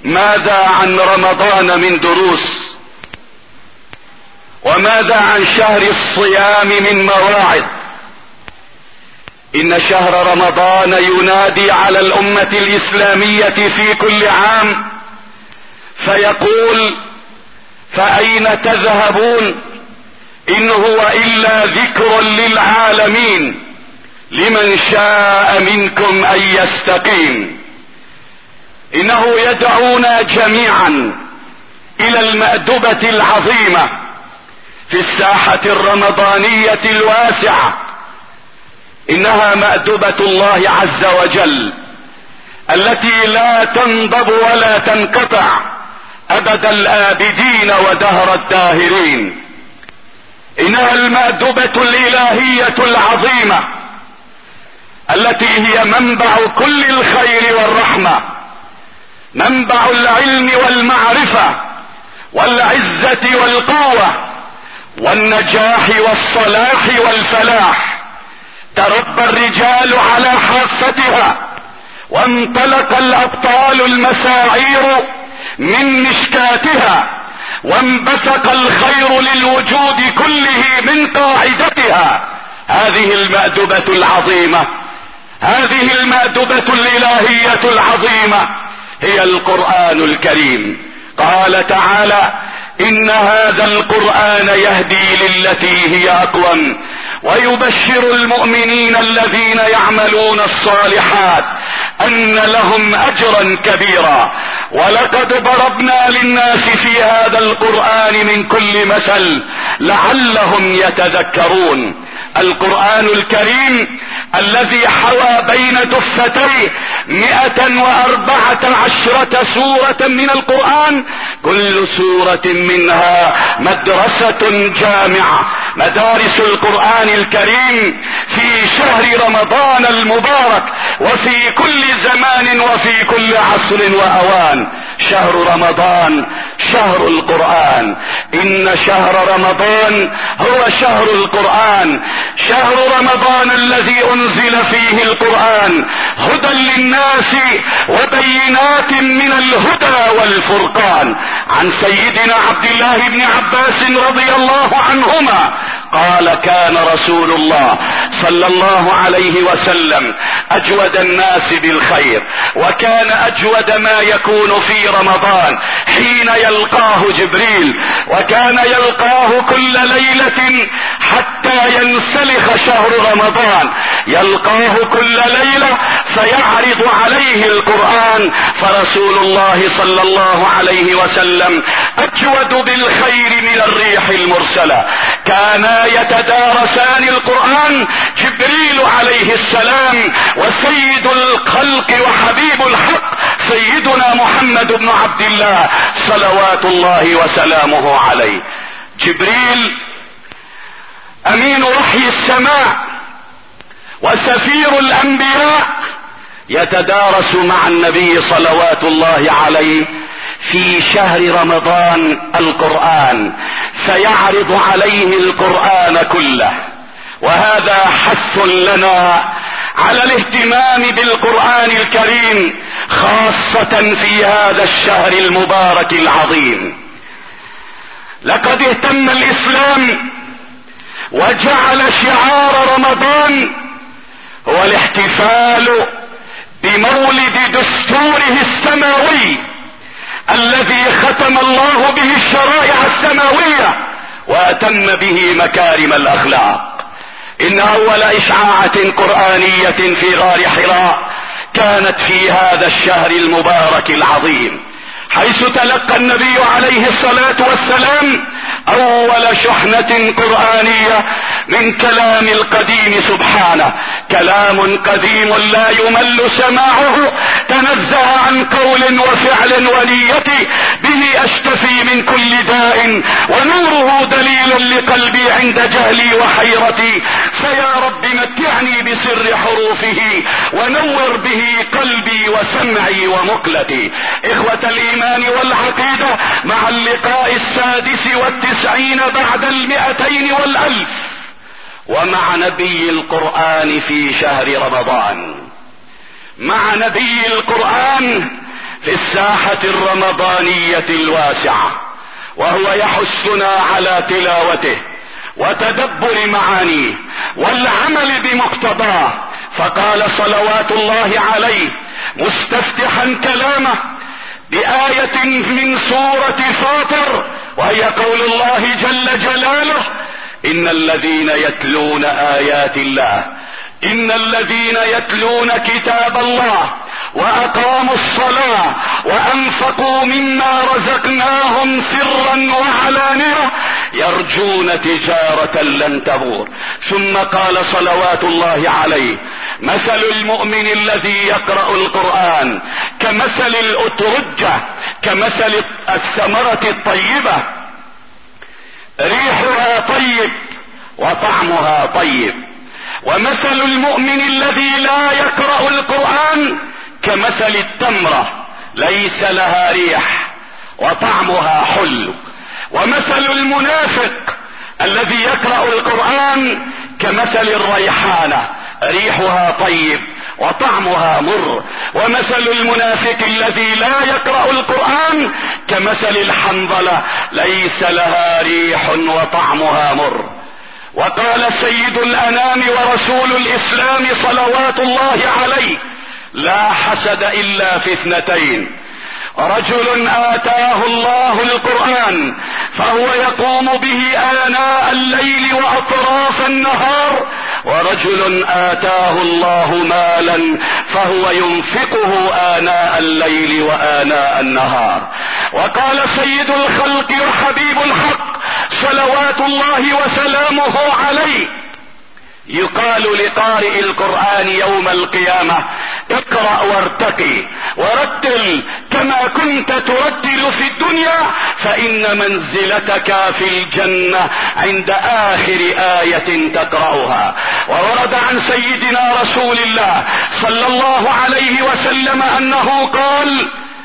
ماذا عن رمضان من دروس؟ وماذا عن شهر الصيام من مواعظ؟ ان شهر رمضان ينادي على الامة الاسلامية في كل عام فيقول: فاين تذهبون؟ ان هو الا ذكر للعالمين لمن شاء منكم ان يستقيم. انه يدعونا جميعا الى المأدبة العظيمة في الساحة الرمضانية الواسعة. انها مأدبة الله عز وجل التي لا تنضب ولا تنقطع ابد الآبدين ودهر الداهرين. انها المأدبة الالهية العظيمة التي هي منبع كل الخير والرحمة، منبع العلم والمعرفة والعزة والقوة والنجاح والصلاح والفلاح. تربى الرجال على حافتها وانطلق الابطال المساعير من مشكاتها، وانبثق الخير للوجود كله من قاعدتها. هذه المأدبة العظيمة، هذه المأدبة الإلهية العظيمة هي القرآن الكريم. قال تعالى: إن هذا القرآن يهدي للتي هي أقوم ويبشر المؤمنين الذين يعملون الصالحات أن لهم أجرا كبيرا. ولقد ضربنا للناس في هذا القرآن من كل مثل لعلهم يتذكرون. القرآن الكريم الذي حوى بين دفتيه 114 سورة من القرآن، كل سورة منها مدرسة جامعة. مدارس القرآن الكريم في شهر رمضان المبارك وفي كل زمان وفي كل عصر وأوان. شهر رمضان شهر القرآن. إن شهر رمضان هو شهر القرآن، شهر رمضان الذي أنزل فيه القرآن هدى للناس وبينات من الهدى والفرقان. عن سيدنا عبد الله بن عباس رضي الله عنهما قال: كان رسول الله صلى الله عليه وسلم أجود الناس بالخير، وكان أجود ما يكون في رمضان حين يلقاه جبريل، وكان يلقاه كل ليلة حتى ينسلخ شهر رمضان. يلقاه كل ليلة فيعرض عليه القرآن، فرسول الله صلى الله عليه وسلم أجود بالخير من الريح المرسلة. كانا يتدارسان القرآن جبريل عليه السلام وسيد الخلق وحبيب الحق سيدنا محمد بن عبد الله صلوات الله وسلامه عليه. جبريل امين وحي السماء وسفير الانبياء يتدارس مع النبي صلوات الله عليه في شهر رمضان القرآن، فيعرض عليه القرآن كله. وهذا حث لنا على الاهتمام بالقرآن الكريم خاصة في هذا الشهر المبارك العظيم. لقد اهتم الإسلام وجعل شعار رمضان هو الاحتفال بمولد دستوره السماوي الذي ختم الله به الشرائع السماوية وأتم به مكارم الأخلاق. إن أول إشعاعة قرآنية في غار حراء كانت في هذا الشهر المبارك العظيم، حيث تلقى النبي عليه الصلاة والسلام أول شحنة قرآنية من كلام القديم سبحانه. كلام قديم لا يمل سماعه، تنزه عن قول وفعل ونية، به أشتفي من كل داء، ونوره دليل لقلبي عند جهلي وحيرتي. فيا رب متعني بسر حروفه ونور به قلبي وسمعي ومقلتي. إخوة الإيمان والعقيدة، مع اللقاء 96 بعد 200 والألف، ومع نبي القرآن في شهر رمضان، مع نبي القرآن في الساحة الرمضانية الواسعة، وهو يحثنا على تلاوته وتدبر معانيه والعمل بمقتضاه. فقال صلوات الله عليه مستفتحا كلامه بآية من سورة فاطر، وهي قول الله جل جلاله: إن الذين يتلون آيات الله، إن الذين يتلون كتاب الله وأقاموا الصلاة وأنفقوا مما رزقناهم سرا وعلانية يرجون تجارة لن تبور. ثم قال صلوات الله عليه: مثل المؤمن الذي يقرأ القرآن كمثل الأترجة، كمثل الثمرة الطيبة ريحها طيب وطعمها طيب، ومثل المؤمن الذي لا يقرأ القرآن كمثل التمرة ليس لها ريح وطعمها حلو، ومثل المنافق الذي يقرأ القرآن كمثل الريحانة ريحها طيب وطعمها مر، ومثل المنافق الذي لا يقرأ القرآن كمثل الحنظلة ليس لها ريح وطعمها مر. وقال سيد الأنام ورسول الإسلام صلوات الله عليه: لا حسد إلا في اثنتين: رجل آتاه الله القرآن فهو يقوم به آناء الليل وأطراف النهار، ورجل آتاه الله مالا فهو ينفقه آناء الليل وآناء النهار. وقال سيد الخلق وحبيب الحق صلوات الله وسلامه عليه: يقال لقارئ القرآن يوم القيامة: اقرأ وارتقي ورتل كما كنت ترتل في الدنيا، فإن منزلتك في الجنة عند آخر آية تقرأها. وورد عن سيدنا رسول الله صلى الله عليه وسلم أنه قال: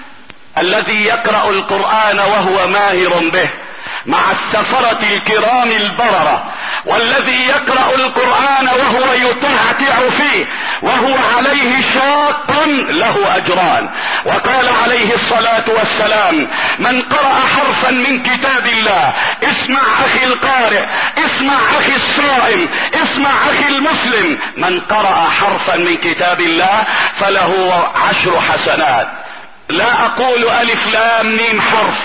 الذي يقرأ القرآن وهو ماهر به مع السفرة الكرام البررة، والذي يقرأ القرآن وهو يتعتع فيه وهو عليه شاق له أجران. وقال عليه الصلاة والسلام: من قرأ حرفا من كتاب الله، اسمع أخي القارئ، اسمع أخي الصائم، اسمع أخي المسلم، من قرأ حرفا من كتاب الله فله 10 حسنات. لا أقول ألف لام ميم حرف،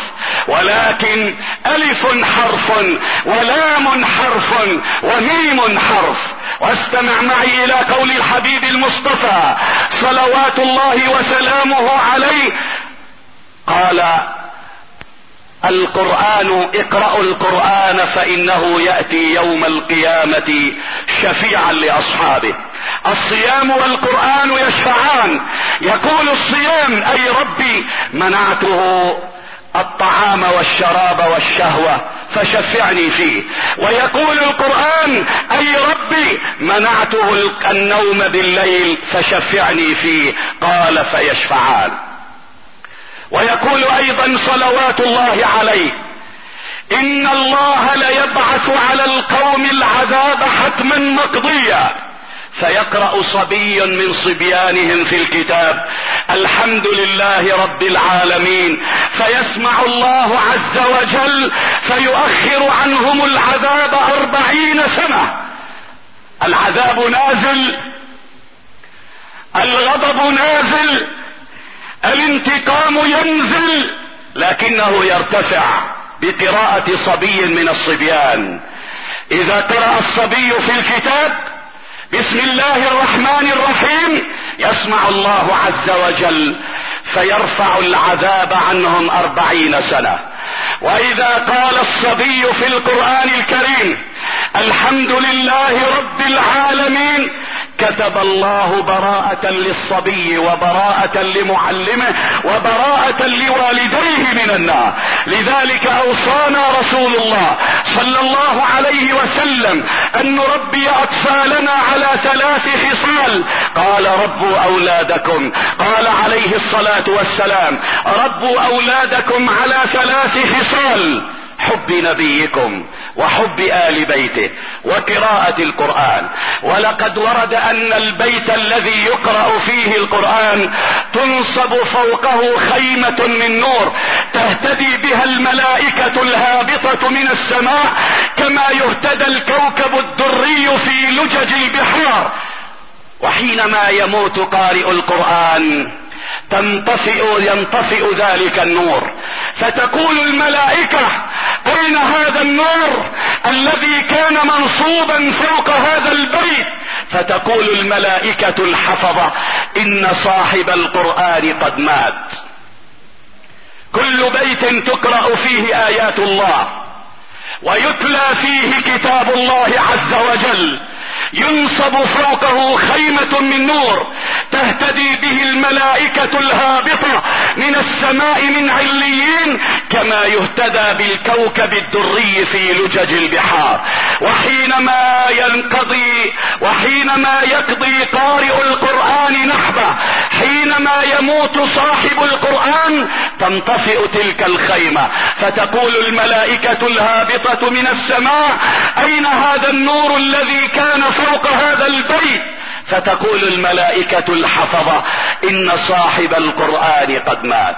ولكن ألف حرف ولام حرف وميم حرف. واستمع معي إلى قول الحبيب المصطفى صلوات الله وسلامه عليه، قال: القرآن، اقرأوا القرآن فإنه يأتي يوم القيامة شفيعا لأصحابه. الصيام والقرآن يشفعان. يقول الصيام: أي ربي منعته الطعام والشراب والشهوة فشفعني فيه. ويقول القرآن: أي ربي منعته النوم بالليل فشفعني فيه. قال: فيشفعان. ويقول ايضا صلوات الله عليه: ان الله ليبعث على القوم العذاب حتما مقضيا، فيقرأ صبي من صبيانهم في الكتاب: الحمد لله رب العالمين، فيسمع الله عز وجل فيؤخر عنهم العذاب 40 سنة. العذاب نازل، الغضب نازل، الانتقام ينزل، لكنه يرتفع بقراءة صبي من الصبيان. اذا قرأ الصبي في الكتاب بسم الله الرحمن الرحيم يسمع الله عز وجل فيرفع العذاب عنهم 40 سنة. واذا قال الصبي في القرآن الكريم: الحمد لله رب العالمين، كتب الله براءة للصبي وبراءة لمعلمه وبراءة لوالديه من النار. لذلك اوصانا رسول الله صلى الله عليه وسلم ان نربي اطفالنا على 3 خصال. قال: ربوا اولادكم، قال عليه الصلاة والسلام: ربوا اولادكم على 3 خصال: حب نبيكم وحب آل بيته وقراءة القرآن. ولقد ورد أن البيت الذي يقرأ فيه القرآن تنصب فوقه خيمة من نور تهتدي بها الملائكة الهابطة من السماء كما يهتدى الكوكب الدري في لجج البحار. وحينما يموت قارئ القرآن ينطفئ ذلك النور، فتقول الملائكة: أين هذا النور الذي كان منصوبا فوق هذا البيت؟ فتقول الملائكة الحفظة: إن صاحب القرآن قد مات. كل بيت تقرأ فيه آيات الله ويتلى فيه كتاب الله عز وجل ينصب فوقه خيمة من نور تهتدي به الملائكة الهابطة من السماء من عليين كما يهتدى بالكوكب الدري في لجج البحار. وحينما يقضي قارئ القرآن نحبه، حينما يموت صاحب القرآن تنطفئ تلك الخيمة، فتقول الملائكة الهابطة من السماء: أين هذا النور الذي كان فوق هذا البيت؟ فتقول الملائكة الحفظة: إن صاحب القرآن قد مات.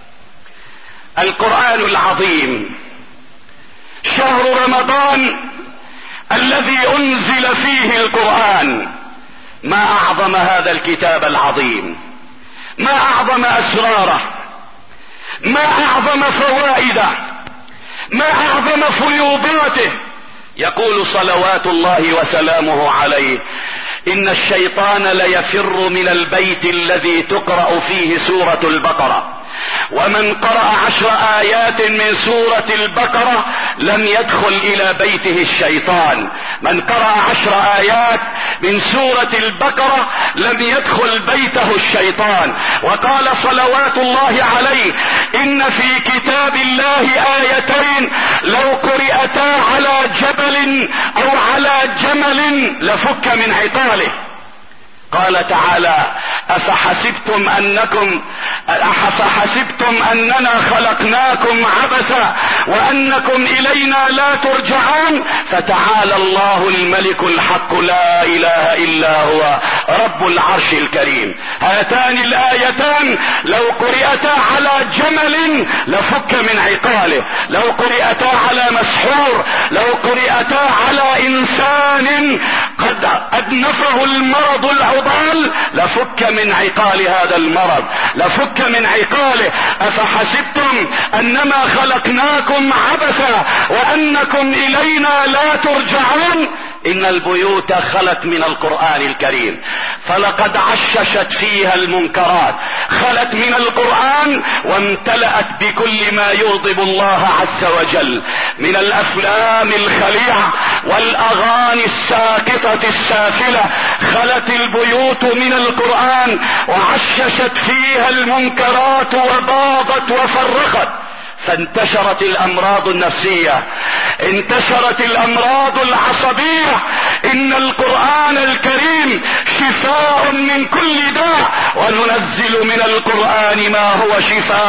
القرآن العظيم شهر رمضان الذي أنزل فيه القرآن، ما أعظم هذا الكتاب العظيم، ما أعظم أسراره، ما أعظم فوائده، ما أعظم فيوضاته. يقول صلوات الله وسلامه عليه: إن الشيطان ليفر من البيت الذي تقرأ فيه سورة البقرة، ومن قرأ 10 آيات من سورة البقرة لم يدخل إلى بيته الشيطان. من قرأ 10 آيات من سورة البقرة لم يدخل بيته الشيطان. وقال صلوات الله عليه: إن في كتاب الله آيتين لو قرئتا على جبل أو على جمل لفك من عقاله. قال تعالى: أفحسبتم أننا خلقناكم عبثا وأنكم إلينا لا ترجعون، فتعالى الله الملك الحق لا إله إلا هو رب العرش الكريم. هاتان الآيتان لو قرئتا على جمل لفك من عقاله، لو قرئتا على مسحور، لو قرئتا على إنسان قد أدنفه المرض العضال لفك من عقال هذا المرض، لفك من عقاله. أفحسبتم أنما خلقناكم عبثا وأنكم إلينا لا ترجعون. إن البيوت خلت من القرآن الكريم، فلقد عششت فيها المنكرات، خلت من القرآن وامتلأت بكل ما يغضب الله عز وجل من الأفلام الخليعة والأغاني الساقطة السافلة. خلت البيوت من القرآن وعششت فيها المنكرات وباضت وفرخت، فانتشرت الامراض النفسية، انتشرت الامراض العصبية. ان القرآن الكريم شفاء من كل داء، وننزل من القرآن ما هو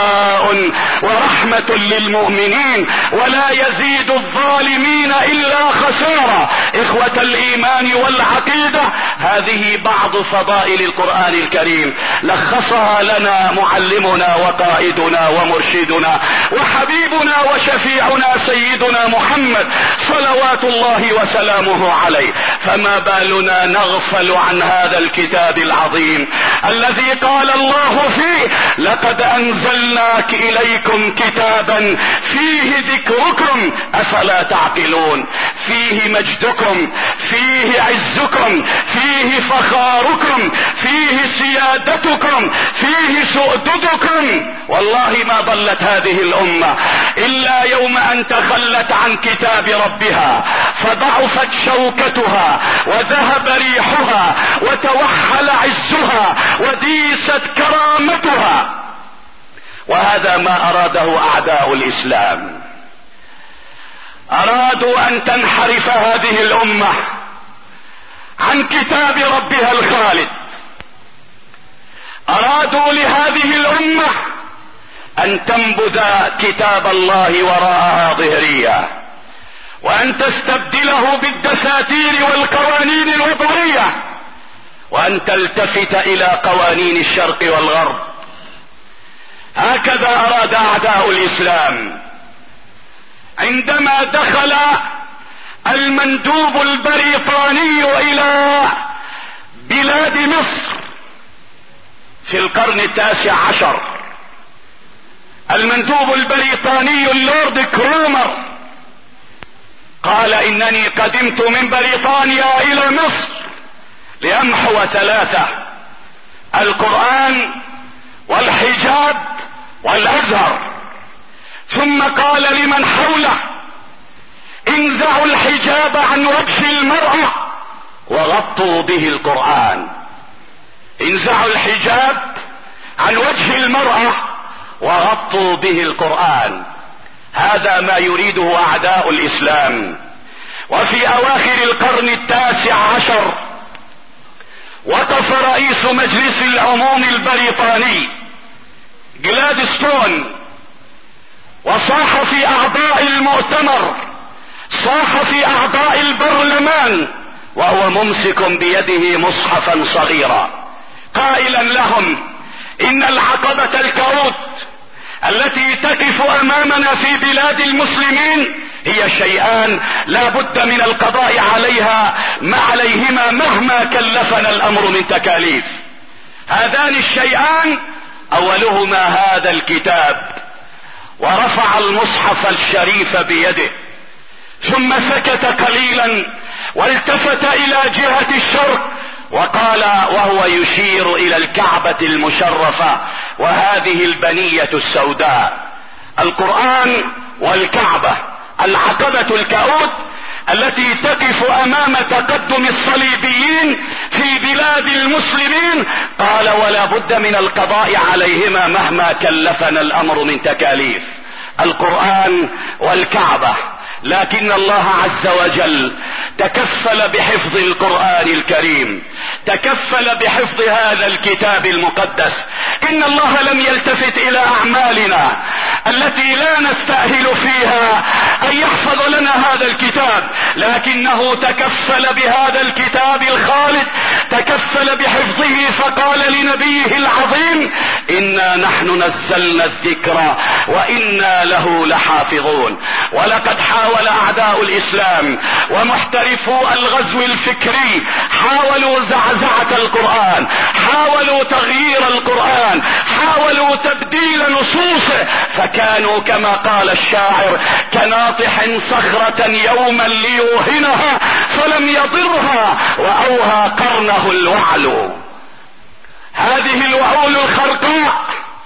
شفاء ورحمة للمؤمنين ولا يزيد الظالمين الا خسارة. اخوة الايمان والعقيدة، هذه بعض فضائل القرآن الكريم لخصها لنا معلمنا وقائدنا ومرشدنا وحبيبنا وشفيعنا سيدنا محمد صلوات الله وسلامه عليه. فما بالنا نغفل عن هذا الكتاب العظيم الذي قال الله فيه: لقد انزلناك اليكم كتابا فيه ذكركم افلا تعقلون. فيه مجدكم، فيه عزكم، فيه فخاركم، فيه سيادتكم، فيه سؤددكم. والله ما ضلت هذه الامة الا يوم ان تخلت عن كتاب ربها، فضعفت شوكتها وذهب ريحها وتوحل عزها وديست كرامتها. وهذا ما اراده اعداء الاسلام. ارادوا ان تنحرف هذه الامة عن كتاب ربها الخالد. ارادوا لهذه الامة ان تنبذ كتاب الله وراءها ظهريا، وان تستبدله بالدساتير والقوانين الوضعية، وان تلتفت الى قوانين الشرق والغرب. هكذا اراد اعداء الاسلام. عندما دخل المندوب البريطاني الى بلاد مصر في القرن 19، المندوب البريطاني اللورد كرومر قال انني قدمت من بريطانيا الى مصر لامحو 3: القرآن والحجاب والازهر. ثم قال لمن حوله: انزعوا الحجاب عن وجه المرأة وغطوا به القرآن. انزعوا الحجاب عن وجه المرأة وغطوا به القرآن. هذا ما يريده اعداء الاسلام. وفي اواخر القرن 19 وقف رئيس مجلس العموم البريطاني جلادستون وصاح في اعضاء المؤتمر، صاح في اعضاء البرلمان وهو ممسك بيده مصحفا صغيرا، قائلا لهم: ان العقبة الكؤوت التي تقف امامنا في بلاد المسلمين هي شيئان لا بد من القضاء عليهما مهما كلفنا الامر من تكاليف. هذان الشيئان اولهما هذا الكتاب. ورفع المصحف الشريف بيده، ثم سكت قليلا والتفت الى جهة الشرق وقال وهو يشير الى الكعبة المشرفة وهذه البنية السوداء: القرآن والكعبة، العقبة الكؤوت التي تقف امام تقدم الصليبيين في بلاد المسلمين. قال: ولا بد من القضاء عليهما مهما كلفنا الامر من تكاليف. القرآن والكعبة. لكن الله عز وجل تكفل بحفظ القرآن الكريم، تكفل بحفظ هذا الكتاب المقدس. ان الله لم يلتفت الى اعمالنا التي لا نستأهل فيها ان يحفظ لنا هذا الكتاب، لكنه تكفل بهذا الكتاب الخالد، تكفل بحفظه، فقال لنبيه العظيم: انا نحن نزلنا الذكر وانا له لحافظون. ولقد حاول اعداء الاسلام ومحترفو الغزو الفكري، حاولوا زعزعة القرآن، حاولوا تغيير القرآن، حاولوا تبديل نصوصه، فكانوا كما قال الشاعر: كناطح صخرة يوما ليوهنها فلم يضرها واوهى قرنه الوعل. هذه الوعول الخرقاء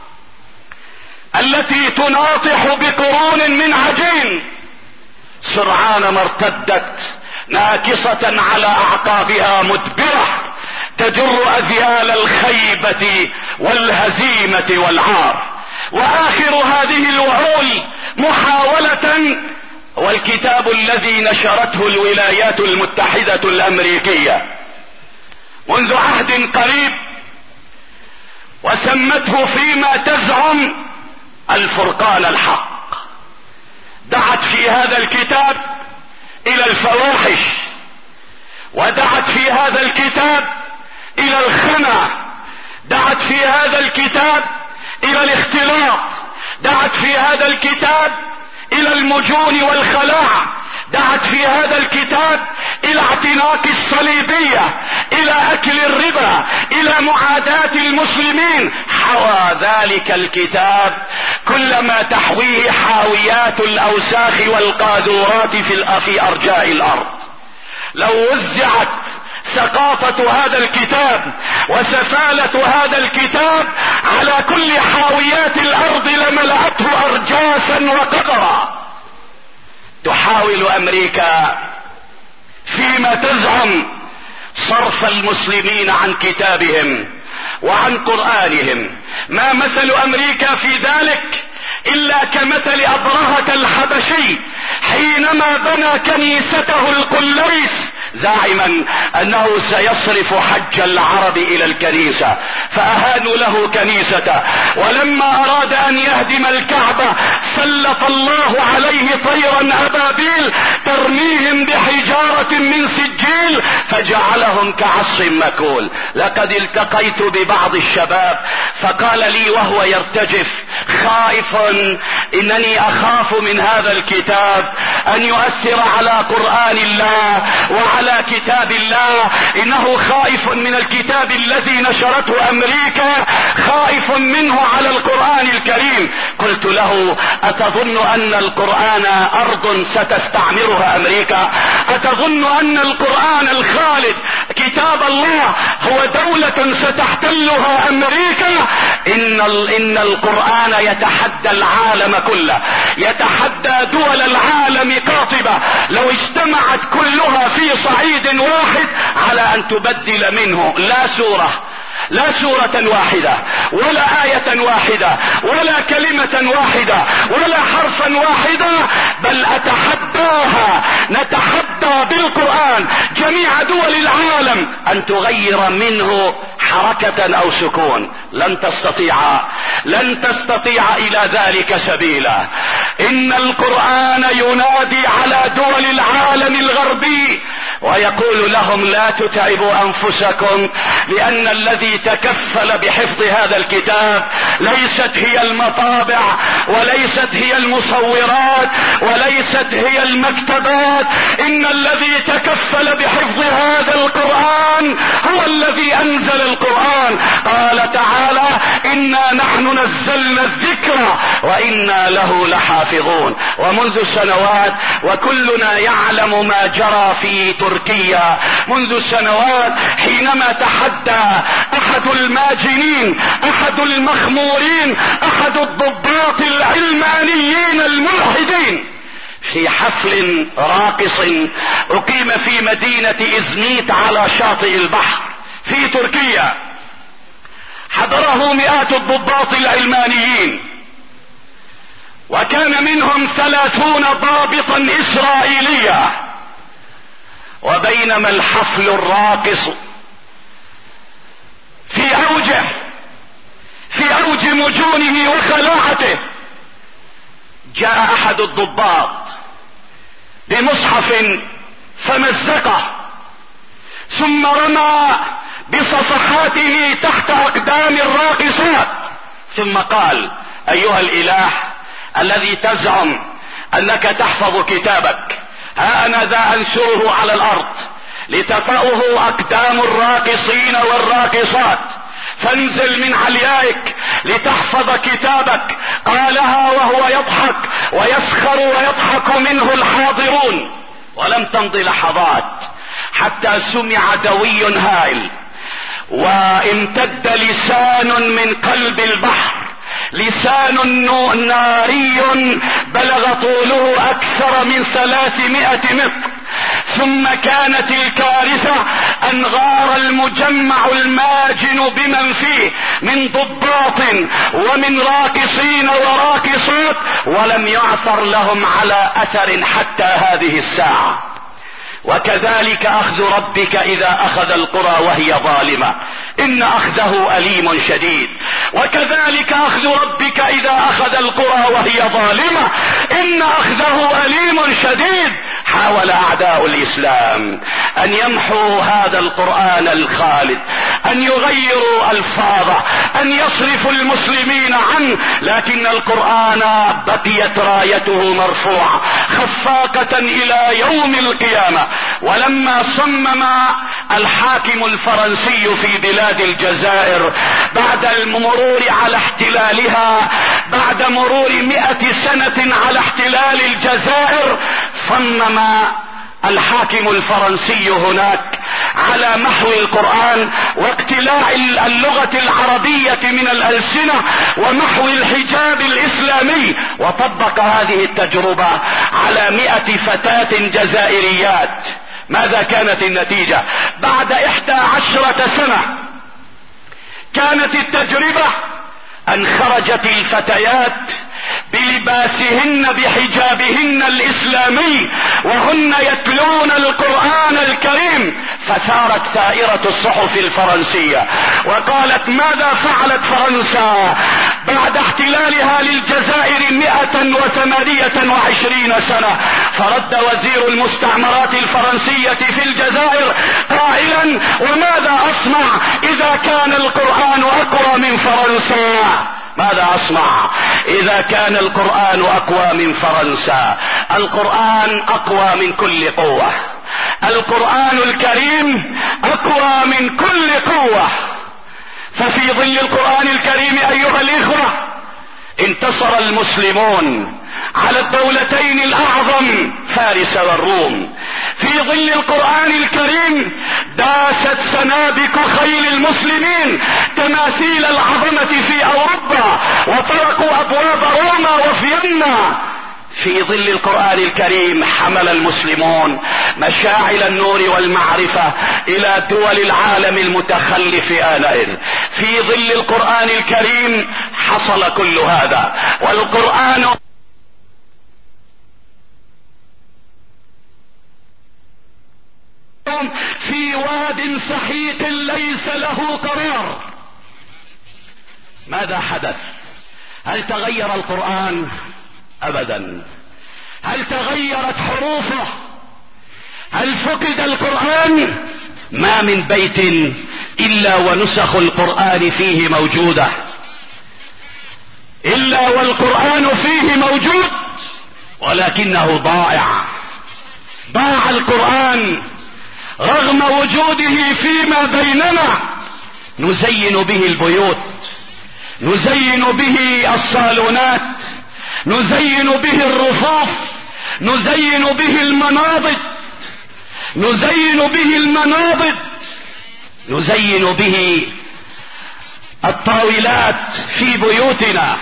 التي تناطح بقرون من عجين سرعان ما ارتدت ناكصة على اعقابها مدبرة تجر اذيال الخيبة والهزيمة والعار. واخر هذه الوعول محاولة هو الكتاب الذي نشرته الولايات المتحدة الامريكية منذ عهد قريب، وسمته فيما تزعم الفرقان الحق. دعت في هذا الكتاب الى الفواحش، ودعت في هذا الكتاب الى الخنا، دعت في هذا الكتاب الى الاختلاط، دعت في هذا الكتاب الى المجون والخلاع، دعت في هذا الكتاب الى اعتناق الصليبية، الى اكل الربا، الى معاداة المسلمين. حوى ذلك الكتاب كل ما تحويه حاويات الاوساخ والقاذورات في ارجاء الارض. لو وزعت ثقافة هذا الكتاب وسفالة هذا الكتاب على كل حاويات الارض لملأته ارجاسا وقطرا. تحاول امريكا فيما تزعم صرف المسلمين عن كتابهم وعن قرآنهم. ما مثل امريكا في ذلك الا كمثل ابرهة الحبشي حينما بنى كنيسته القليس زاعما انه سيصرف حج العرب الى الكنيسة، فاهانوا له كنيسته. ولما اراد ان يهدم الكعبة سلط الله عليه طيرا ابابيل ترميهم بحجارة من سجيل فجعلهم كعصف مكول. لقد التقيت ببعض الشباب فقال لي وهو يرتجف خائف، انني اخاف من هذا الكتاب ان يؤثر على قرآن الله وعلى كتاب الله، انه خائف من الكتاب الذي نشرته امريكا، خائف منه على القرآن الكريم. قلت له اتظن ان القرآن ارض ستستعمرها امريكا؟ اتظن ان القرآن الخالد كتاب الله هو دولة ستحتلها امريكا؟ ان القرآن يتحدى العالم كله، يتحدى دول العالم قاطبة لو اجتمعت كلها في صعيد واحد على ان تبدل منه لا سورة واحدة ولا آية واحدة ولا كلمة واحدة ولا حرفا واحدا، بل اتحداها، نتحدى بالقرآن جميع دول العالم ان تغير منه حركة او سكون. لن تستطيع الى ذلك سبيلا. ان القرآن ينادي على دول العالم الغربي ويقول لهم لا تتعبوا انفسكم، لان الذي تكفل بحفظ هذا الكتاب ليست هي المطابع وليست هي المصورات وليست هي المكتبات، ان الذي تكفل بحفظ هذا القرآن هو الذي انزل القرآن. قال تعالى انا نحن نزلنا الذكر وانا له لحافظون. ومنذ سنوات وكلنا يعلم ما جرى في تركيا منذ سنوات، حينما تحدى احد الماجنين، احد المخمورين، احد الضباط العلمانيين الملحدين في حفل راقص اقيم في مدينة ازميت على شاطئ البحر في تركيا، حضره مئات الضباط العلمانيين وكان منهم 30 ضابطا اسرائيليا. وبينما الحفل الراقص في اوج مجونه وخلاعته، جاء احد الضباط بمصحف فمزقه ثم رمى بصفحاته تحت اقدام الراقصات، ثم قال ايها الاله الذي تزعم انك تحفظ كتابك، ها انا ذا انشره على الارض لتطأه اقدام الراقصين والراقصات، فانزل من عليائك لتحفظ كتابك. قالها وهو يضحك ويسخر ويضحك منه الحاضرون. ولم تمض لحظات حتى سمع دوي هائل وامتد لسان من قلب البحر، لسان ناري بلغ طوله اكثر من 300 متر. ثم كانت الكارثة ان غار المجمع الماجن بمن فيه من ضباط ومن راقصين وراقصات، ولم يعثر لهم على اثر حتى هذه الساعة. وكذلك اخذ ربك اذا اخذ القرى وهي ظالمة ان اخذه اليم شديد. وكذلك اخذ ربك اذا اخذ القرى وهي ظالمة ان اخذه اليم شديد. حاول اعداء الاسلام ان يمحوا هذا القرآن الخالد، ان يغيروا الفاظه، ان يصرفوا المسلمين عنه، لكن القرآن بقيت رايته مرفوعة خفاقة الى يوم القيامة. ولما صمم الحاكم الفرنسي في بلاد الجزائر بعد المرور على احتلالها، بعد مرور 100 سنة على احتلال الجزائر، صمم الحاكم الفرنسي هناك على محو القرآن واقتلاع اللغة العربية من الألسنة ومحو الحجاب الإسلامي، وطبق هذه التجربة على 100 فتاة جزائريات. ماذا كانت النتيجة؟ بعد 11 سنة كانت التجربة ان خرجت الفتيات بلباسهن بحجابهن الاسلامي وهن يتلون القرآن الكريم، فثارت ثائرة الصحف الفرنسية وقالت ماذا فعلت فرنسا بعد احتلالها للجزائر 130 28 سنة. فرد وزير المستعمرات الفرنسية في الجزائر قائلا: وماذا اصنع اذا كان القرآن اقوى من فرنسا؟ ماذا اصنع اذا كان القرآن اقوى من فرنسا؟ القرآن اقوى من كل قوة، القرآن الكريم اقوى من كل قوة. ففي ظل القرآن الكريم ايها الاخوة انتصر المسلمون على الدولتين الاعظم فارس والروم. في ظل القرآن الكريم داست سنابك خيل المسلمين تماثيل العظمة في اوروبا وطرقوا ابواب روما وفيينا. في ظل القرآن الكريم حمل المسلمون مشاعل النور والمعرفة الى دول العالم المتخلف آنئذ. في ظل القرآن الكريم حصل كل هذا. والقرآن في واد سحيق ليس له قرار. ماذا حدث؟ هل تغير القرآن؟ ابدا. هل تغيرت حروفه؟ هل فقد القرآن؟ ما من بيت الا ونسخ القرآن فيه موجودة، الا والقرآن فيه موجود، ولكنه ضائع. ضاع القرآن رغم وجوده فيما بيننا. نزين به البيوت، نزين به الصالونات، نزين به الرفوف، نزين به المناضد، نزين به المناضد، نزين به الطاولات في بيوتنا،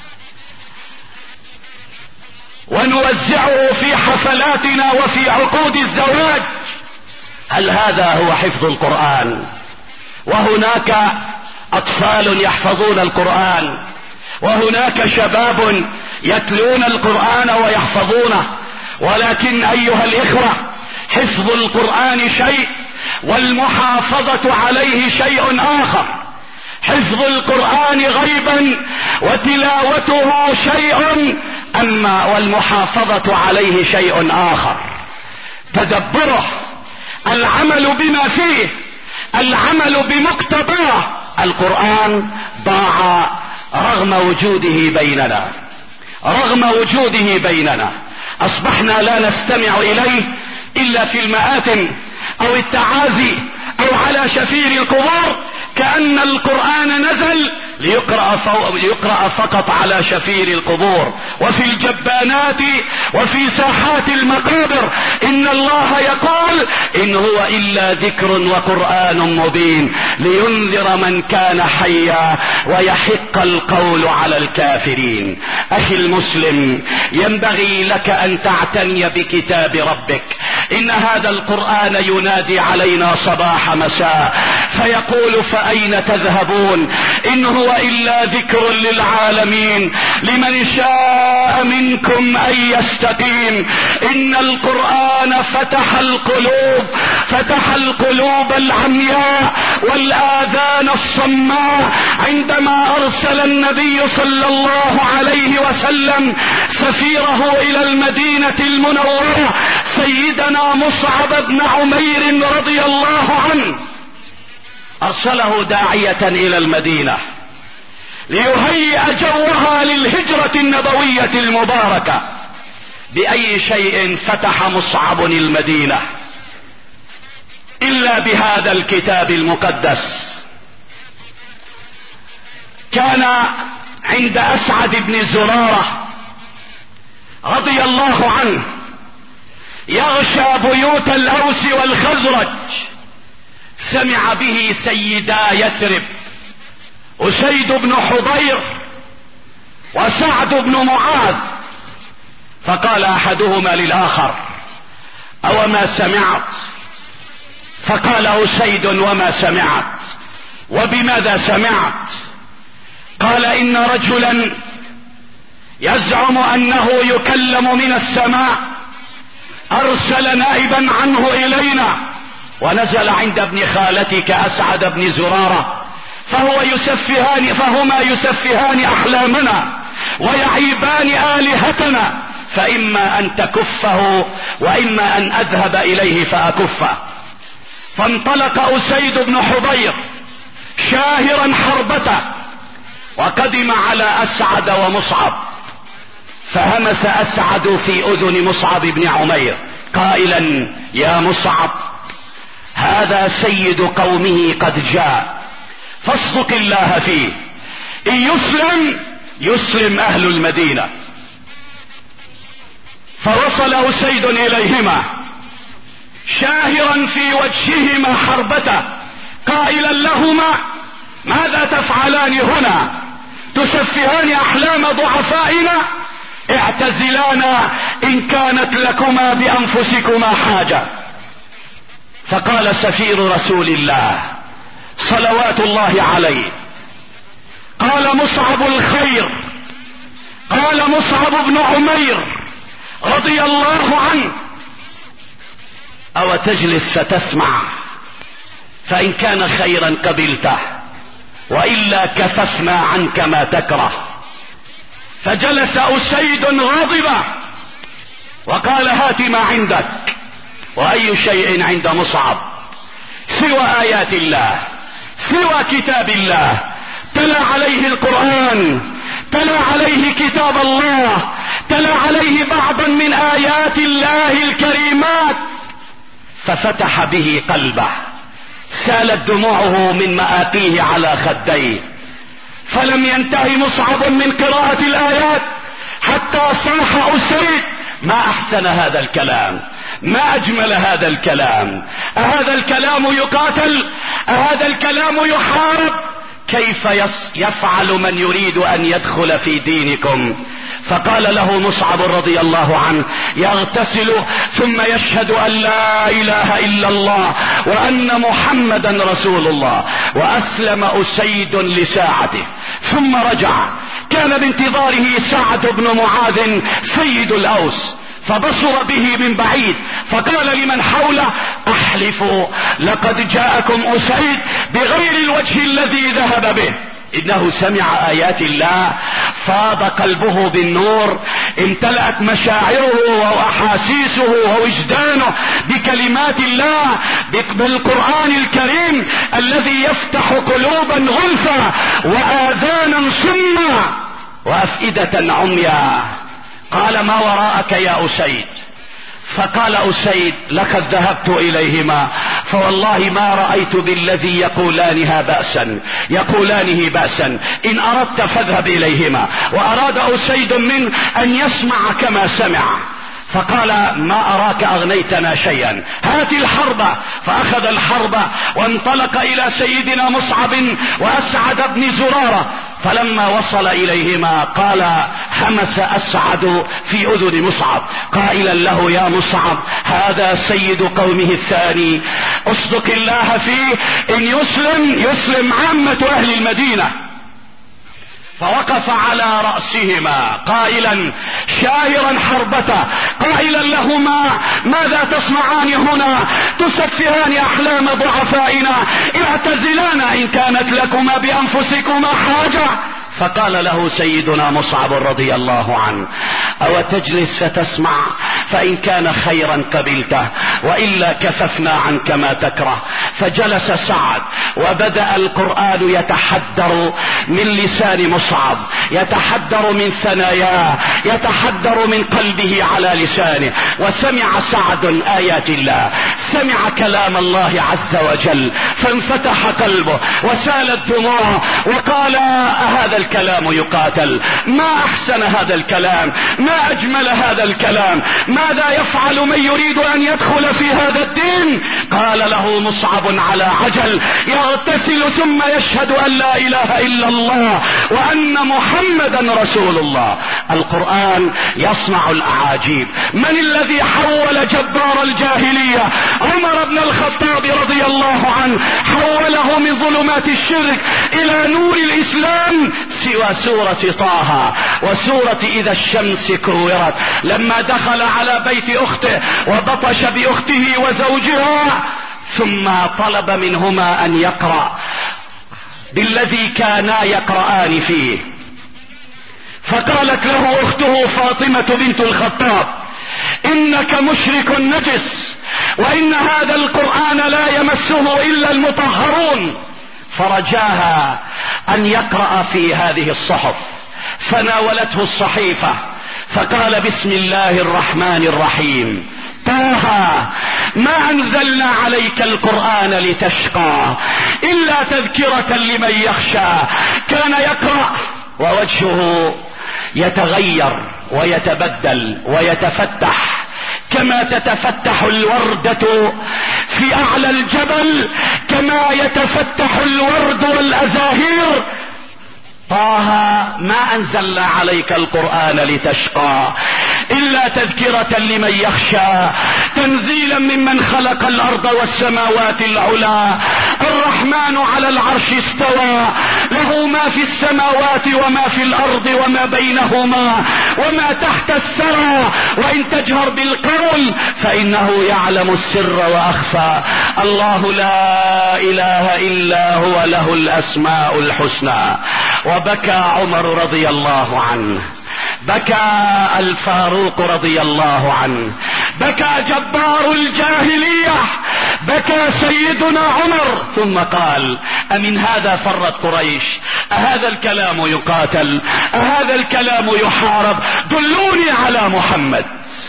ونوزعه في حفلاتنا وفي عقود الزواج. هل هذا هو حفظ القرآن؟ وهناك اطفال يحفظون القرآن، وهناك شباب يتلون القرآن ويحفظونه. ولكن ايها الاخوة حفظ القرآن شيء والمحافظة عليه شيء اخر. حفظ القرآن غيبا وتلاوته شيء، اما والمحافظة عليه شيء اخر. تدبره، العمل بما فيه، العمل بمقتضاه. القرآن ضاع رغم وجوده بيننا، رغم وجوده بيننا. اصبحنا لا نستمع اليه الا في المآتم او التعازي او على شفير القبور، كأن القرآن نزل ليقرأ فقط على شفير القبور وفي الجبانات وفي ساحات المقابر. ان الله يقول: ان هو الا ذكر وقرآن مبين لينذر من كان حيا ويحق القول على الكافرين. اخي المسلم، ينبغي لك ان تعتني بكتاب ربك. ان هذا القرآن ينادي علينا صباح مساء فيقول: فأين تذهبون؟ ان هو الا ذكر للعالمين لمن شاء منكم ان يستقيم. ان القرآن فتح القلوب العمياء والاذان الصماء عندما ارسل النبي صلى الله عليه وسلم سفيره الى المدينة المنورة سيدنا مصعب بن عمير رضي الله عنه. ارسله داعية الى المدينة ليهيئ جوها للهجرة النبوية المباركة. بأي شيء فتح مصعب المدينة الا بهذا الكتاب المقدس؟ كان عند اسعد بن زرارة رضي الله عنه يغشى بيوت الاوس والخزرج. سمع به سيدا يثرب، أسيد بن حضير وسعد بن معاذ. فقال احدهما للاخر: اوما سمعت؟ فقال أسيد: وما سمعت؟ وبماذا سمعت؟ قال: ان رجلا يزعم انه يكلم من السماء ارسل نائبا عنه الينا ونزل عند ابن خالتك اسعد بن زرارة فهما يسفهان احلامنا. ويعيبان آلهتنا، فإما أن تكفه وإما أن أذهب إليه فأكفه. فانطلق أسيد بن حضير شاهرا حربته، وقدم على أسعد ومصعب، فهمس أسعد في أذن مصعب بن عمير قائلا: يا مصعب، هذا سيد قومه قد جاء، فاصدق الله فيه، إن يسلم يسلم أهل المدينة. فوصل أسيد إليهما شاهرا في وجههما حربته قائلا لهما: ماذا تفعلان هنا؟ تسفهان أحلام ضعفائنا؟ اعتزلانا إن كانت لكما بأنفسكما حاجة. فقال سفير رسول الله صلوات الله عليه: قال مصعب الخير، قال مصعب بن عمير رضي الله عنه: أو تجلس فتسمع، فإن كان خيرا قبلته، وإلا كففنا عنك ما تكره. فجلس أسيد غاضبا وقال: هات ما عندك. وأي شيء عند مصعب سوى آيات الله، سوى كتاب الله؟ تلا عليه القرآن، تلا عليه كتاب الله، تلا عليه بعضا من آيات الله الكريمات، ففتح به قلبه، سالت دموعه من مآقيه على خديه، فلم ينتهي مصعب من قراءة الآيات حتى صاح أسيد: ما أحسن هذا الكلام، ما أجمل هذا الكلام، أهذا الكلام يقاتل؟ أهذا الكلام يحارب؟ كيف يفعل من يريد أن يدخل في دينكم؟ فقال له مصعب رضي الله عنه: يغتسل ثم يشهد أن لا إله إلا الله وأن محمدا رسول الله. وأسلم أسيد لساعته ثم رجع. كان بانتظاره سعد بن معاذ سيد الأوس، فبصر به من بعيد فقال لمن حوله: احلفوا لقد جاءكم أسيد بغير الوجه الذي ذهب به. انه سمع آيات الله، فاض قلبه بالنور، امتلأت مشاعره واحاسيسه ووجدانه بكلمات الله، بالقرآن الكريم الذي يفتح قلوبا غلفا واذانا صما وافئدة عميا. قال: ما وراءك يا أسيد؟ فقال أسيد: لقد ذهبت إليهما فوالله ما رأيت بالذي يقولانه بأسا، إن أردت فاذهب إليهما. وأراد أسيد من أن يسمع كما سمع، فقال: ما أراك أغنيتنا شيئا، هات الحرب. فأخذ الحرب وانطلق إلى سيدنا مصعب وأسعد بن زرارة. فلما وصل إليهما قال: همس أسعد في أذن مصعب قائلا له: يا مصعب، هذا سيد قومه الثاني، اصدق الله فيه، إن يسلم عامة أهل المدينة. فوقف على رأسهما قائلا شاهرا حربته قائلا لهما: ماذا تصنعان هنا؟ تسفهان أحلام ضعفائنا، اعتزلانا إن كانت لكما بأنفسكما حاجة. فقال له سيدنا مصعب رضي الله عنه: أو تجلس فتسمع، فإن كان خيرا قبلته، وإلا كففنا عنك ما تكره. فجلس سعد وبدأ القرآن يتحدر من لسان مصعب، يتحدر من ثناياه، يتحدر من قلبه على لسانه. وسمع سعد آيات الله، سمع كلام الله عز وجل، فانفتح قلبه وسالت دموعه وقال: هذا الكلام يقاتل، ما أحسن هذا الكلام، ما أجمل هذا الكلام، ماذا يفعل من يريد أن يدخل في هذا الدين؟ قال له مصعب على عجل: يغتسل ثم يشهد أن لا إله إلا الله وأن محمدا رسول الله. القرآن يصنع الأعاجيب. من الذي حول جبار الجاهلية عمر بن الخطاب رضي الله عنه، حوله من ظلمات الشرك إلى نور الإسلام سوى سورة طه وسورة إذا الشمس كورت؟ لما دخل على بيت أخته وبطش بأخته وزوجها، ثم طلب منهما أن يقرأ بالذي كانا يقرآن فيه، فقالت له اخته فاطمة بنت الخطاب: انك مشرك نجس، وان هذا القرآن لا يمسه الا المطهرون. فرجاها ان يقرأ في هذه الصحف، فناولته الصحيفة فقال: بسم الله الرحمن الرحيم، طه ما انزلنا عليك القرآن لتشقى الا تذكرة لمن يخشى. كان يقرأ ووجهه يتغير ويتبدل ويتفتح كما تتفتح الوردة في اعلى الجبل، كما يتفتح الورد والازاهير. طه ما انزلنا عليك القرآن لتشقى الا تذكرة لمن يخشى، تنزيلا ممن خلق الارض والسماوات العلى. الرحمن على العرش استوى، له ما في السماوات وما في الارض وما بينهما وما تحت الثرى، وان تجهر بالقول فانه يعلم السر واخفى. الله لا اله الا هو، له الاسماء الحسنى. وبكى عمر رضي الله عنه، بكى الفاروق رضي الله عنه، بكى جبار الجاهلية، بكى سيدنا عمر، ثم قال: أمن هذا فرت قريش؟ أهذا الكلام يقاتل؟ أهذا الكلام يحارب؟ دلوني على محمد.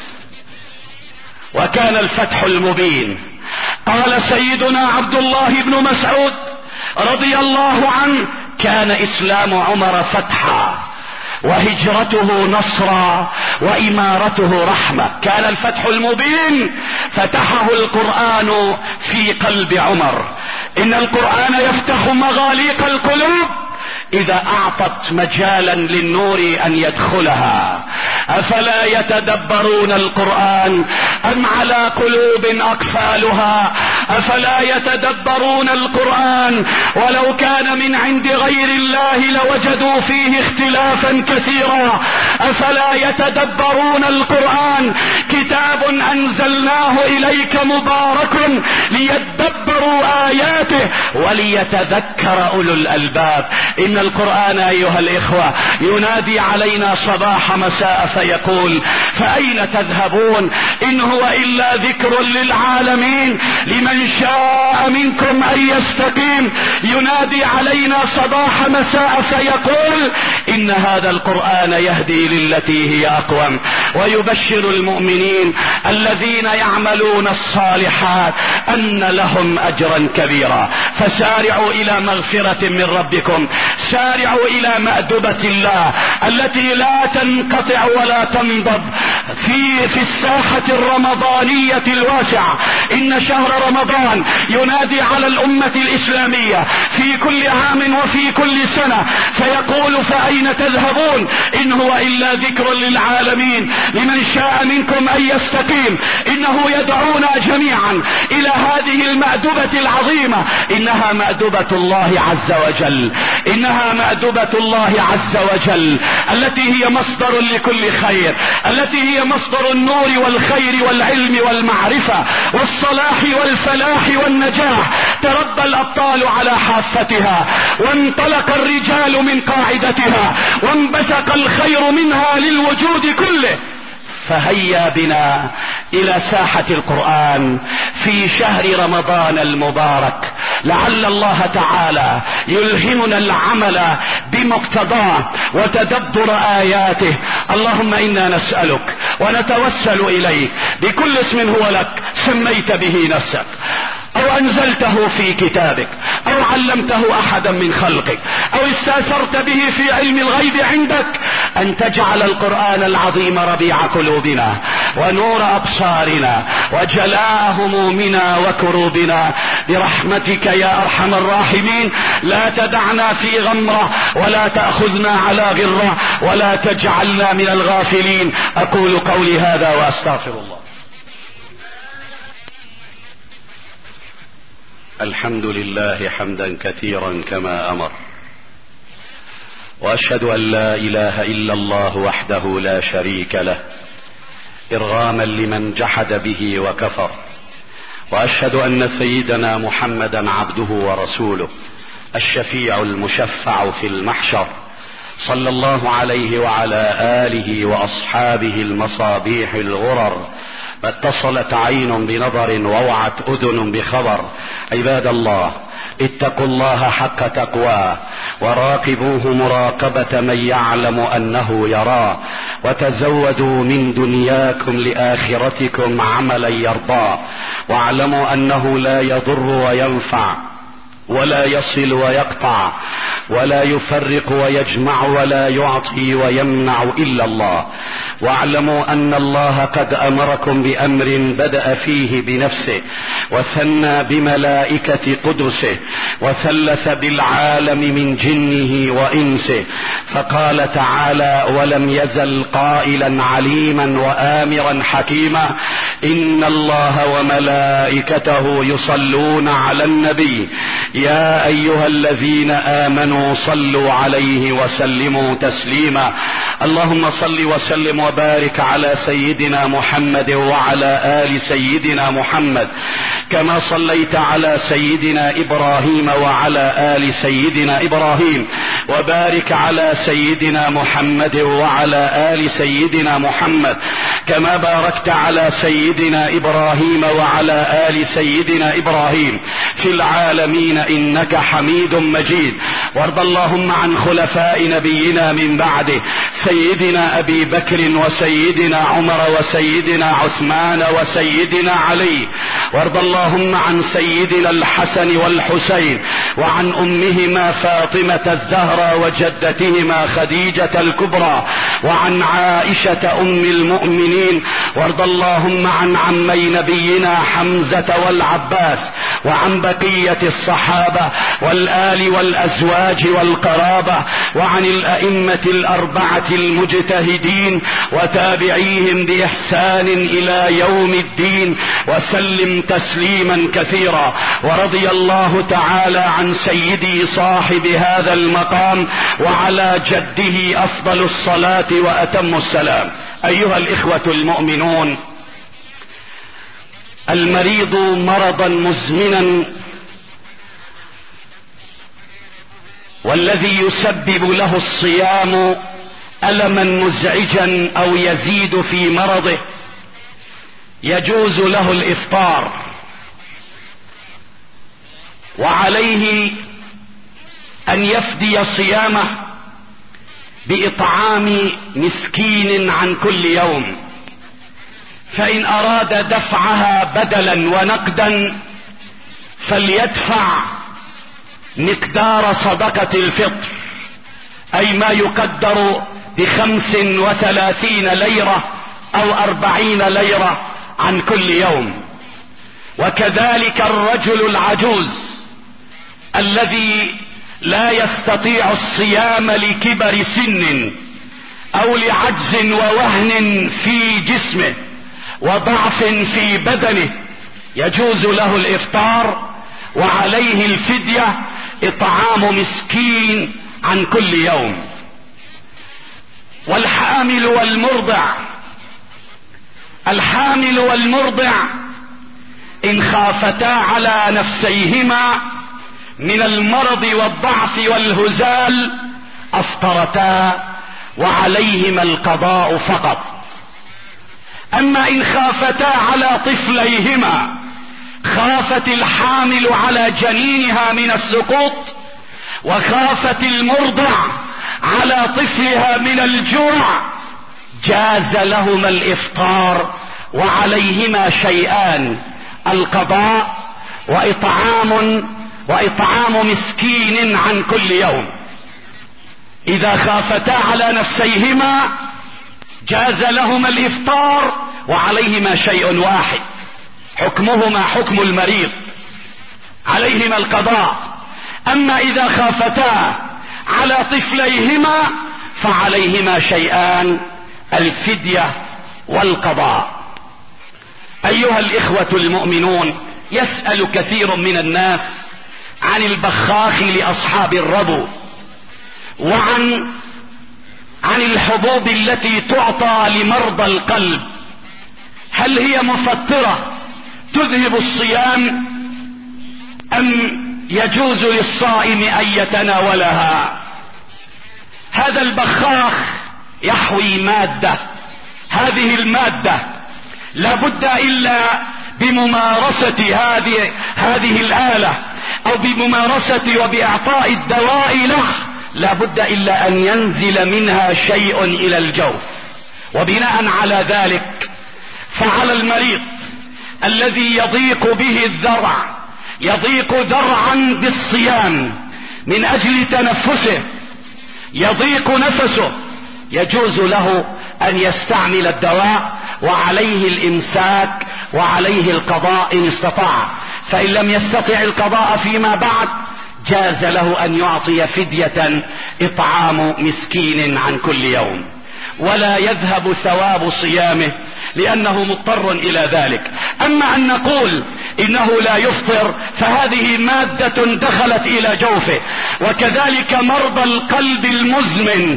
وكان الفتح المبين. قال سيدنا عبد الله بن مسعود رضي الله عنه: كان اسلام عمر فتحا، وهجرته نصرا، وامارته رحمة. كان الفتح المبين، فتحه القرآن في قلب عمر. ان القرآن يفتح مغاليق القلوب اذا اعطت مجالا للنور ان يدخلها. افلا يتدبرون القرآن ام على قلوب اقفالها؟ افلا يتدبرون القرآن ولو كان من عند غير الله لوجدوا فيه اختلافا كثيرا. افلا يتدبرون القرآن؟ كتاب انزلناه اليك مبارك ليدبروا اياته وليتذكر اولو الالباب. ان القرآن ايها الاخوة ينادي علينا صباح مساء فيقول: فاين تذهبون؟ ان هو الا ذكر للعالمين لمن شاء منكم ان يستقيم. ينادي علينا صباح مساء فيقول: ان هذا القرآن يهدي للتي هي اقوم، ويبشر المؤمنين الذين يعملون الصالحات ان لهم اجرا كبيرا. فسارعوا الى مغفرة من ربكم، سارعوا الى مأدبة الله التي لا تنقطع ولا تنضب في الساحة الرمضانية الواسعة. ان شهر رمضان ينادي على الامة الاسلامية في كل عام وفي كل سنة فيقول: فاين تذهبون؟ ان هو الا ذكر للعالمين لمن شاء منكم ان يستقيم. انه يدعونا جميعا الى هذه المأدبة العظيمة. انها مأدبة الله عز وجل، انها مأدبة الله عز وجل التي هي مصدر لكل خير، التي هي مصدر النور والخير والعلم والمعرفة والصلاح والفلاح والنجاح. تربى الابطال على حافتها، وانطلق الرجال من قاعدتها، وانبثق الخير منها للوجود كله. فهيا بنا الى ساحة القرآن في شهر رمضان المبارك، لعل الله تعالى يلهمنا العمل بمقتضاه وتدبر اياته. اللهم انا نسألك ونتوسل اليك بكل اسم هو لك سميت به نفسك او انزلته في كتابك او علمته احدا من خلقك او استاثرت به في علم الغيب عندك ان تجعل القرآن العظيم ربيع قلوبنا ونور ابصارنا وجلاء همومنا وكروبنا برحمتك يا ارحم الراحمين. لا تدعنا في غمرة ولا تأخذنا على غرة ولا تجعلنا من الغافلين. اقول قولي هذا واستغفر الله. الحمد لله حمدا كثيرا كما امر، واشهد ان لا اله الا الله وحده لا شريك له ارغاما لمن جحد به وكفر، واشهد ان سيدنا محمدا عبده ورسوله الشفيع المشفع في المحشر، صلى الله عليه وعلى آله وأصحابه المصابيح الغرر، ما اتصلت عين بنظر ووعت أذن بخبر. عباد الله، اتقوا الله حق تقواه وراقبوه مراقبة من يعلم أنه يراه، وتزودوا من دنياكم لآخرتكم عملا يرضاه، واعلموا أنه لا يضر وينفع ولا يصل ويقطع ولا يفرق ويجمع ولا يعطي ويمنع إلا الله. واعلموا أن الله قد أمركم بأمر بدأ فيه بنفسه، وثنى بملائكة قدسه، وثلث بالعالم من جنه وإنسه، فقال تعالى: ولم يزل قائلا عليما وآمرا حكيما: إن الله وملائكته يصلون على النبي يا أيها الذين آمنوا صلوا عليه وسلموا تسليما. اللهم صل وسلم وبارك على سيدنا محمد وعلى آل سيدنا محمد، كما صليت على سيدنا إبراهيم وعلى آل سيدنا إبراهيم، وبارك على سيدنا محمد وعلى آل سيدنا محمد، كما باركت على سيدنا إبراهيم وعلى آل سيدنا إبراهيم في العالمين إنك حميد مجيد. وارض اللهم عن خلفاء نبينا من بعده، سيدنا أبي بكر وسيدنا عمر وسيدنا عثمان وسيدنا علي. وارض اللهم عن سيدنا الحسن والحسين، وعن أمهما فاطمة الزهراء وجدتهما خديجة الكبرى، وعن عائشة أم المؤمنين. وارض اللهم عن عمي نبينا حمزة والعباس، وعن بقية الصحابة والآل والأزواج والقرابة، وعن الأئمة الأربعة المجتهدين وتابعيهم بإحسان إلى يوم الدين، وسلم تسليما كثيرا. ورضي الله تعالى عن سيدي صاحب هذا المقام وعلى جده أفضل الصلاة وأتم السلام. أيها الإخوة المؤمنون، المريض مرضا مزمنا والذي يسبب له الصيام ألما مزعجا أو يزيد في مرضه يجوز له الإفطار، وعليه أن يفدي صيامه بإطعام مسكين عن كل يوم، فإن أراد دفعها بدلا ونقدا فليدفع مقدار صدقة الفطر، أي ما يقدر ب35 ليرة أو 40 ليرة عن كل يوم. وكذلك الرجل العجوز الذي لا يستطيع الصيام لكبر سن أو لعجز ووهن في جسمه وضعف في بدنه يجوز له الإفطار، وعليه الفدية إطعام مسكين عن كل يوم. والحامل والمرضع، الحامل والمرضع إن خافتا على نفسيهما من المرض والضعف والهزال أفطرتا وعليهما القضاء فقط. أما إن خافتا على طفليهما، خافت الحامل على جنينها من السقوط، وخافت المرضع على طفلها من الجوع، جاز لهما الإفطار وعليهما شيئان: القضاء وإطعام مسكين عن كل يوم. إذا خافتا على نفسيهما جاز لهما الإفطار وعليهما شيء واحد، حكمهما حكم المريض، عليهما القضاء. أما إذا خافتا على طفليهما فعليهما شيئان: الفدية والقضاء. أيها الإخوة المؤمنون، يسأل كثير من الناس عن البخاخ لأصحاب الربو، وعن الحبوب التي تعطى لمرضى القلب، هل هي مفطرة تذهب الصيام أم يجوز للصائم أن يتناولها؟ هذا البخاخ يحوي مادة، هذه المادة لابد إلا بممارسة هذه الآلة أو بممارسة وبإعطاء الدواء له، لابد إلا أن ينزل منها شيء إلى الجوف. وبناء على ذلك فعلى المريض الذي يضيق به الذرع، يضيق ذرعا بالصيام من أجل تنفسه، يضيق نفسه، يجوز له أن يستعمل الدواء وعليه الإمساك وعليه القضاء إن استطاع. فإن لم يستطع القضاء فيما بعد جاز له أن يعطي فدية إطعام مسكين عن كل يوم، ولا يذهب ثواب صيامه لأنه مضطر إلى ذلك. أما أن نقول إنه لا يفطر فهذه مادة دخلت إلى جوفه. وكذلك مرضى القلب المزمن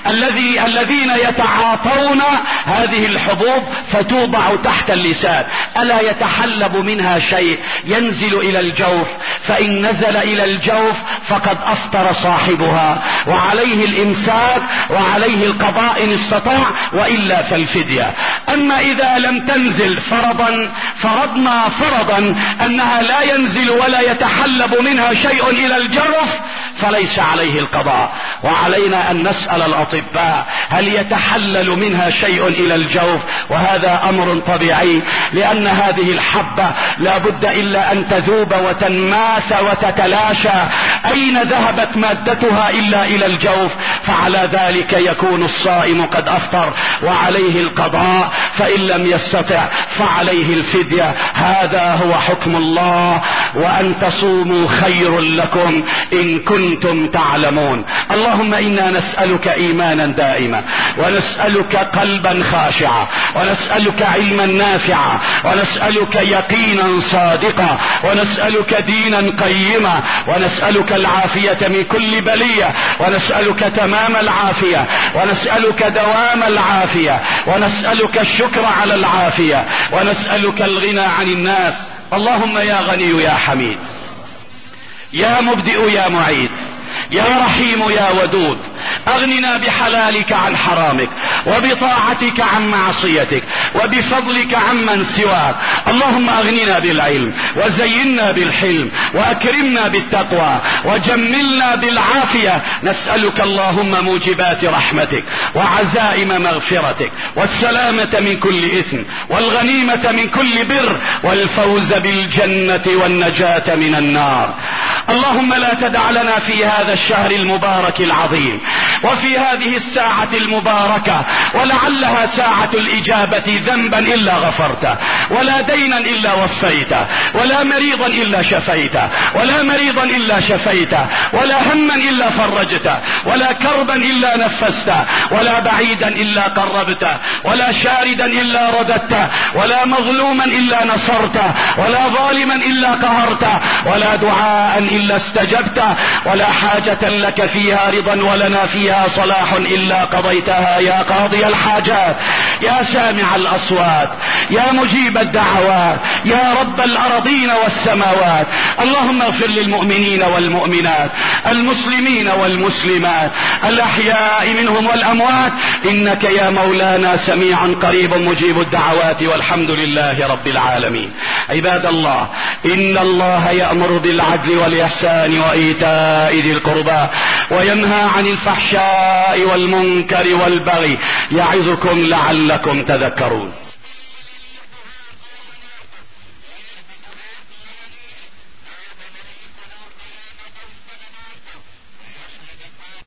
الذين يتعاطون هذه الحبوب فتوضع تحت اللسان، ألا يتحلب منها شيء ينزل إلى الجوف؟ فإن نزل إلى الجوف فقد أفطر صاحبها، وعليه الإمساك وعليه القضاء إن استطاع، وإلا فالفدية. أما إذا لم تنزل فرضنا فرضا أنها لا ينزل ولا يتحلب منها شيء إلى الجوف فليس عليه القضاء. وعلينا أن نسأل الأطباء هل يتحلل منها شيء إلى الجوف، وهذا أمر طبيعي، لأن هذه الحبة لا بد إلا أن تذوب وتنماس وتتلاشى، أين ذهبت مادتها إلا إلى الجوف؟ فعلى ذلك يكون الصائم قد أفطر وعليه القضاء، فإن لم يستطع فعليه الفدية. هذا هو حكم الله، وأن تصوموا خير لكم إن كنتم تعلمون. اللهم إنا نسألك إيمانا دائما، ونسألك قلبا خاشعا، ونسألك علما نافعا، ونسألك يقينا صادقا، ونسألك دينا قيما، ونسألك العافية من كل بلية، ونسألك تمام العافية، ونسألك دوام العافية، ونسألك الشكر على العافية، ونسألك الغنى عن الناس. اللهم يا غني يا حميد، يا مبدئ يا معيد، يا رحيم يا ودود، اغننا بحلالك عن حرامك، وبطاعتك عن معصيتك، وبفضلك عمن سواك. اللهم اغننا بالعلم، وزينا بالحلم، واكرمنا بالتقوى، وجملنا بالعافية. نسألك اللهم موجبات رحمتك، وعزائم مغفرتك، والسلامة من كل اثم، والغنيمة من كل بر، والفوز بالجنة والنجاة من النار. اللهم لا تدع لنا في هذا الشهر المبارك العظيم وفي هذه الساعة المباركة، ولعلها ساعة الإجابة، ذنبا إلا غفرته، ولا دينا إلا وفيته، ولا مريضا إلا شفيته، ولا مريضا إلا شفيته، ولا هما إلا فرجته، ولا كربا إلا نفسته، ولا بعيدا إلا قربته، ولا شاردا إلا رددته، ولا مظلوما إلا نصرته، ولا ظالما إلا قهرته، ولا دعاء إلا استجبته، ولا حاجة لك فيها رضا ولنا فيها صلاح إلا قضيتها يا قاضي الحاجات، يا سامع الأصوات، يا مجيب الدعوات، يا رب الأرضين والسماوات. اللهم اغفر للمؤمنين والمؤمنات، المسلمين والمسلمات، الأحياء منهم والأموات، إنك يا مولانا سميع قريب مجيب الدعوات، والحمد لله رب العالمين. عباد الله، إن الله يأمر بالعدل والإحسان وإيتاء ذي القربى، وينهى عن الفحشاء والمنكر والبغي، يعظكم لعلكم تذكرون.